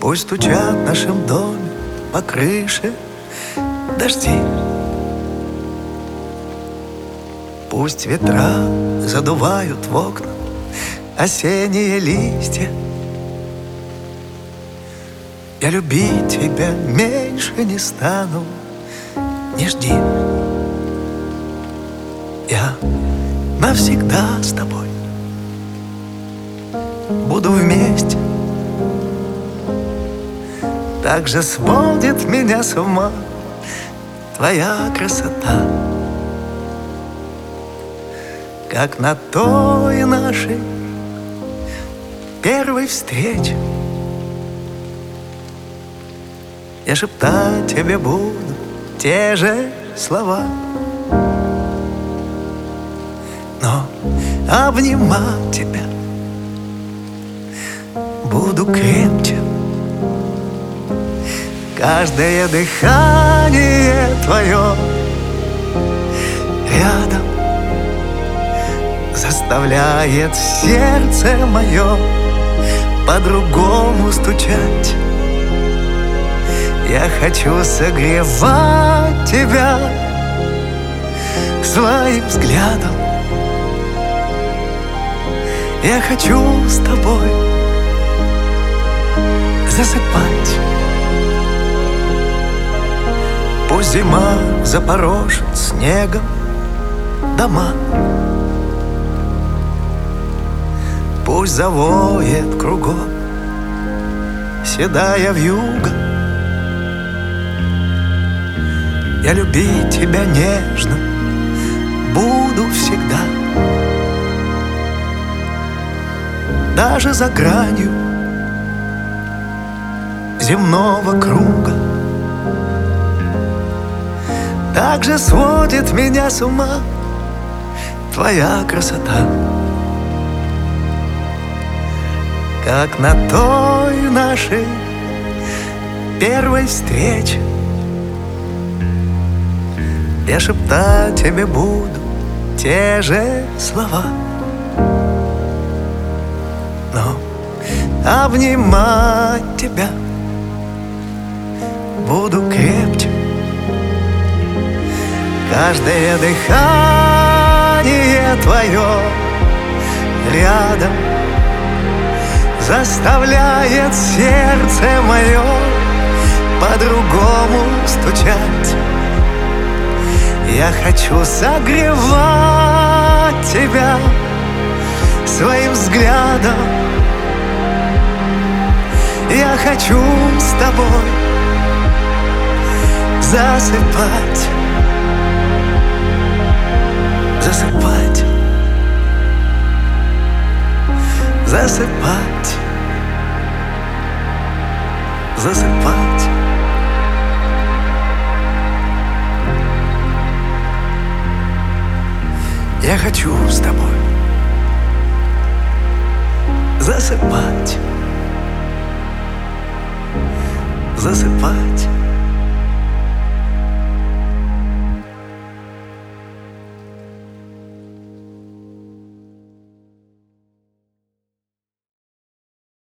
Пусть стучат в нашем доме по крыше дожди. Пусть ветра задувают в окна осенние листья. Я любить тебя меньше не стану, не жди. Я навсегда с тобой буду вместе. Так же сводит меня с ума твоя красота, как на той нашей первой встрече. Я шептать тебе буду те же слова, но обнимать тебя буду крепче. Каждое дыхание твое рядом заставляет сердце мое по-другому стучать. Я хочу согревать тебя своим взглядом. Я хочу с тобой засыпать. Пусть зима запорошит снегом дома, пусть завоет кругом седая вьюга. Я любить тебя нежно буду всегда, даже за гранью земного круга. Так же сводит меня с ума твоя красота, как на той нашей первой встрече. Я шептать тебе буду те же слова, но обнимать тебя буду крепче. Каждое дыхание твое рядом заставляет сердце мое по-другому стучать. Я хочу согревать тебя своим взглядом. Я хочу с тобой засыпать. Засыпать, засыпать, засыпать. Я хочу с тобой засыпать, засыпать.